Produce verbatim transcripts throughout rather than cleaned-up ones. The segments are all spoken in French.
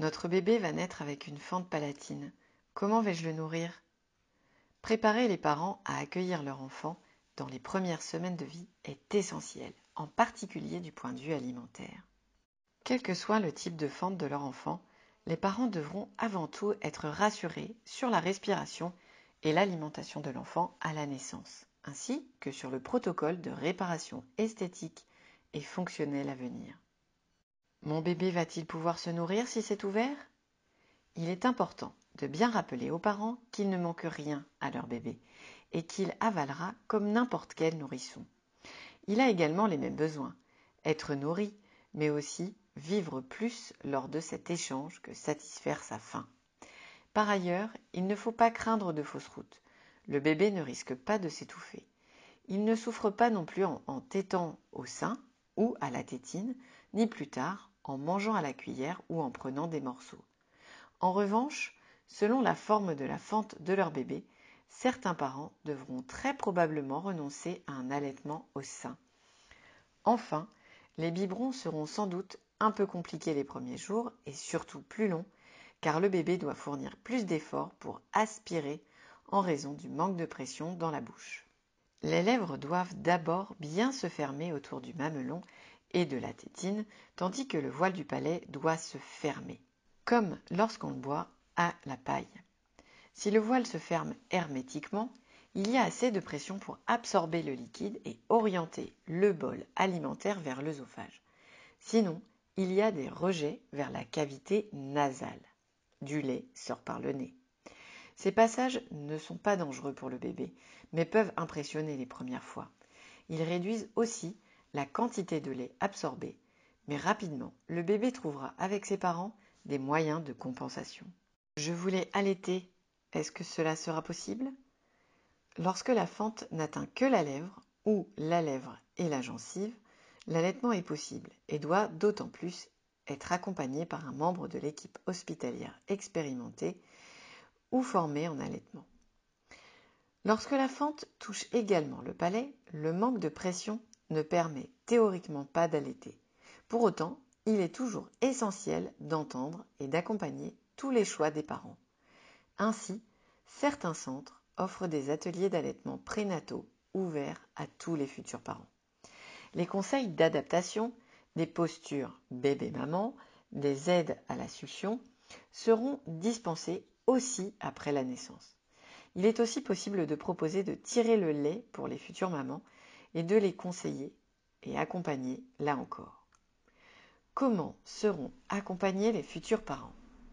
Notre bébé va naître avec une fente palatine. Comment vais-je le nourrir? Préparer les parents à accueillir leur enfant dans les premières semaines de vie est essentiel, en particulier du point de vue alimentaire. Quel que soit le type de fente de leur enfant, les parents devront avant tout être rassurés sur la respiration et l'alimentation de l'enfant à la naissance, ainsi que sur le protocole de réparation esthétique et fonctionnelle à venir. Mon bébé va-t-il pouvoir se nourrir si c'est ouvert? Il est important de bien rappeler aux parents qu'il ne manque rien à leur bébé et qu'il avalera comme n'importe quel nourrisson. Il a également les mêmes besoins, être nourri, mais aussi vivre plus lors de cet échange que satisfaire sa faim. Par ailleurs, il ne faut pas craindre de fausses routes. Le bébé ne risque pas de s'étouffer. Il ne souffre pas non plus en, en tétant au sein ou à la tétine, ni plus tard en mangeant à la cuillère ou en prenant des morceaux. En revanche, selon la forme de la fente de leur bébé, certains parents devront très probablement renoncer à un allaitement au sein. Enfin, les biberons seront sans doute un peu compliqués les premiers jours et surtout plus longs, car le bébé doit fournir plus d'efforts pour aspirer en raison du manque de pression dans la bouche. Les lèvres doivent d'abord bien se fermer autour du mamelon et de la tétine, tandis que le voile du palais doit se fermer, comme lorsqu'on le boit à la paille. Si le voile se ferme hermétiquement, il y a assez de pression pour absorber le liquide et orienter le bol alimentaire vers l'œsophage. Sinon, il y a des rejets vers la cavité nasale. Du lait sort par le nez. Ces passages ne sont pas dangereux pour le bébé, mais peuvent impressionner les premières fois. Ils réduisent aussi la quantité de lait absorbée, mais rapidement, le bébé trouvera avec ses parents des moyens de compensation. Je voulais allaiter. Est-ce que cela sera possible? Lorsque la fente n'atteint que la lèvre ou la lèvre et la gencive, l'allaitement est possible et doit d'autant plus être accompagné par un membre de l'équipe hospitalière expérimentée ou formé en allaitement. Lorsque la fente touche également le palais, le manque de pression ne permet théoriquement pas d'allaiter. Pour autant, il est toujours essentiel d'entendre et d'accompagner tous les choix des parents. Ainsi, certains centres offrent des ateliers d'allaitement prénataux ouverts à tous les futurs parents. Les conseils d'adaptation, des postures bébé-maman, des aides à la succion seront dispensés aussi après la naissance. Il est aussi possible de proposer de tirer le lait pour les futures mamans et de les conseiller et accompagner là encore. Comment seront accompagnés les futurs parents?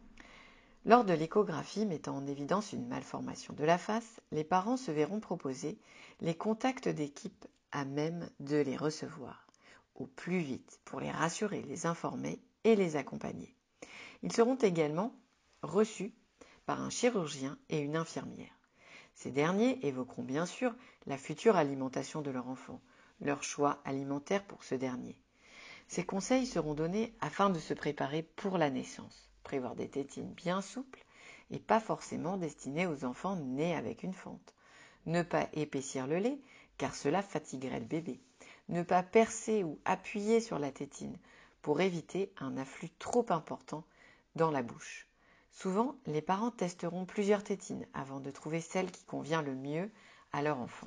Lors de l'échographie mettant en évidence une malformation de la face, les parents se verront proposer les contacts d'équipe à même de les recevoir au plus vite pour les rassurer, les informer et les accompagner. Ils seront également reçus par un chirurgien et une infirmière. Ces derniers évoqueront bien sûr la future alimentation de leur enfant, leur choix alimentaire pour ce dernier. Ces conseils seront donnés afin de se préparer pour la naissance. Prévoir des tétines bien souples et pas forcément destinées aux enfants nés avec une fente. Ne pas épaissir le lait car cela fatiguerait le bébé. Ne pas percer ou appuyer sur la tétine pour éviter un afflux trop important dans la bouche. Souvent, les parents testeront plusieurs tétines avant de trouver celle qui convient le mieux à leur enfant.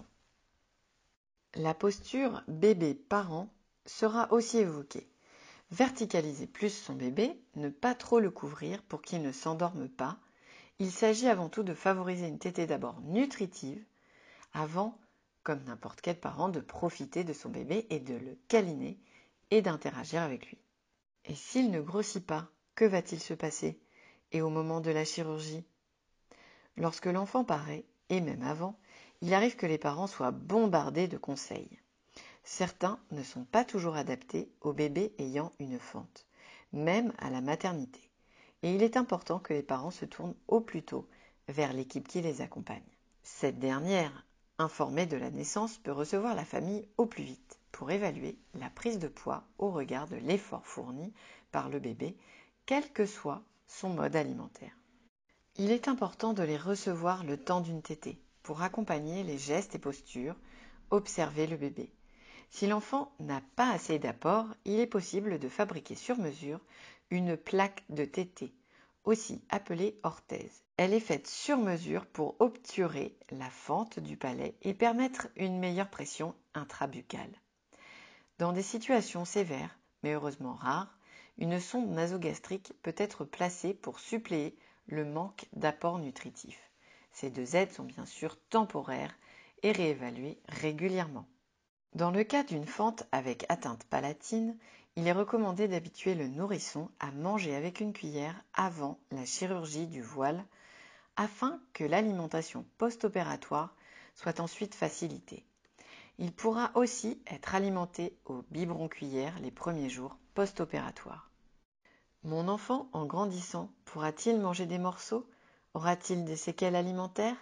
La posture bébé-parent sera aussi évoquée. Verticaliser plus son bébé, ne pas trop le couvrir pour qu'il ne s'endorme pas. Il s'agit avant tout de favoriser une tétée d'abord nutritive, avant, comme n'importe quel parent, de profiter de son bébé et de le câliner et d'interagir avec lui. Et s'il ne grossit pas, que va-t-il se passer? Et au moment de la chirurgie? Lorsque l'enfant paraît, et même avant, il arrive que les parents soient bombardés de conseils. Certains ne sont pas toujours adaptés aux bébés ayant une fente, même à la maternité. Et il est important que les parents se tournent au plus tôt vers l'équipe qui les accompagne. Cette dernière, informée de la naissance, peut recevoir la famille au plus vite pour évaluer la prise de poids au regard de l'effort fourni par le bébé, quel que soit son mode alimentaire. Il est important de les recevoir le temps d'une tétée pour accompagner les gestes et postures, observer le bébé. Si l'enfant n'a pas assez d'apport, il est possible de fabriquer sur mesure une plaque de tétée aussi appelée orthèse. Elle est faite sur mesure pour obturer la fente du palais et permettre une meilleure pression intrabuccale. Dans des situations sévères, mais heureusement rares, une sonde nasogastrique peut être placée pour suppléer le manque d'apport nutritif. Ces deux aides sont bien sûr temporaires et réévaluées régulièrement. Dans le cas d'une fente avec atteinte palatine, il est recommandé d'habituer le nourrisson à manger avec une cuillère avant la chirurgie du voile afin que l'alimentation post-opératoire soit ensuite facilitée. Il pourra aussi être alimenté au biberon cuillère les premiers jours post-opératoires. Mon enfant, en grandissant, pourra-t-il manger des morceaux? Aura-t-il des séquelles alimentaires?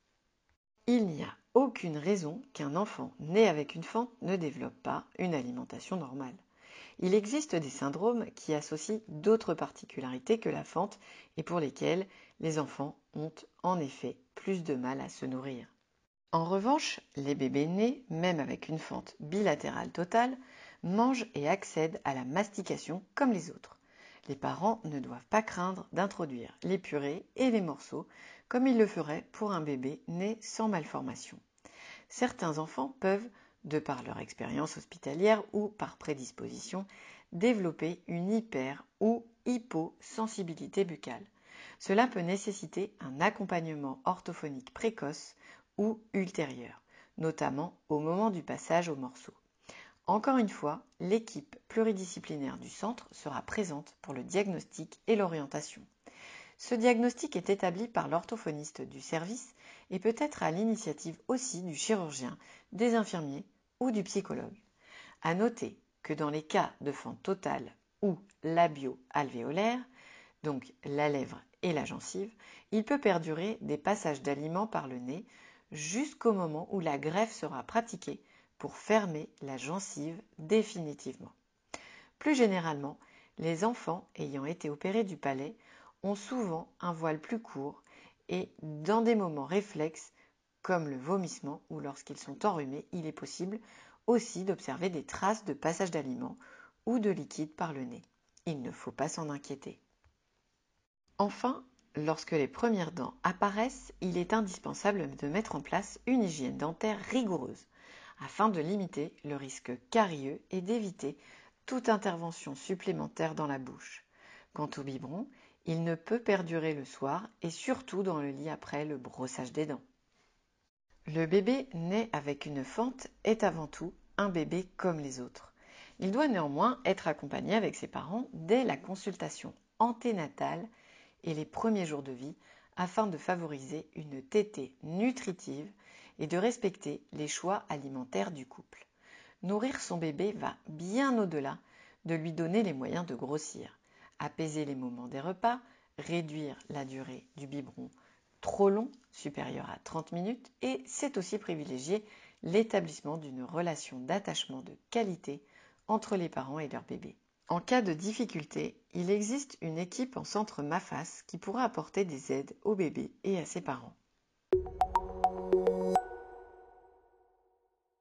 Il n'y a aucune raison qu'un enfant né avec une fente ne développe pas une alimentation normale. Il existe des syndromes qui associent d'autres particularités que la fente et pour lesquels les enfants ont en effet plus de mal à se nourrir. En revanche, les bébés nés, même avec une fente bilatérale totale, mangent et accèdent à la mastication comme les autres. Les parents ne doivent pas craindre d'introduire les purées et les morceaux comme ils le feraient pour un bébé né sans malformation. Certains enfants peuvent, de par leur expérience hospitalière ou par prédisposition, développer une hyper- ou hyposensibilité buccale. Cela peut nécessiter un accompagnement orthophonique précoce ou ultérieur, notamment au moment du passage au morceau. Encore une fois, l'équipe pluridisciplinaire du centre sera présente pour le diagnostic et l'orientation. Ce diagnostic est établi par l'orthophoniste du service et peut être à l'initiative aussi du chirurgien, des infirmiers ou du psychologue. À noter que dans les cas de fente totale ou labio-alvéolaire, donc la lèvre et la gencive, il peut perdurer des passages d'aliments par le nez jusqu'au moment où la greffe sera pratiquée pour fermer la gencive définitivement. Plus généralement, les enfants ayant été opérés du palais ont souvent un voile plus court et dans des moments réflexes comme le vomissement ou lorsqu'ils sont enrhumés, il est possible aussi d'observer des traces de passage d'aliments ou de liquide par le nez. Il ne faut pas s'en inquiéter. Enfin, lorsque les premières dents apparaissent, il est indispensable de mettre en place une hygiène dentaire rigoureuse afin de limiter le risque carieux et d'éviter toute intervention supplémentaire dans la bouche. Quant au biberon, il ne peut perdurer le soir et surtout dans le lit après le brossage des dents. Le bébé né avec une fente est avant tout un bébé comme les autres. Il doit néanmoins être accompagné avec ses parents dès la consultation anténatale et les premiers jours de vie afin de favoriser une tétée nutritive et de respecter les choix alimentaires du couple. Nourrir son bébé va bien au-delà de lui donner les moyens de grossir, apaiser les moments des repas, réduire la durée du biberon trop long, supérieur à trente minutes, et c'est aussi privilégier l'établissement d'une relation d'attachement de qualité entre les parents et leur bébé. En cas de difficulté, il existe une équipe en centre MAFAS qui pourra apporter des aides au bébé et à ses parents.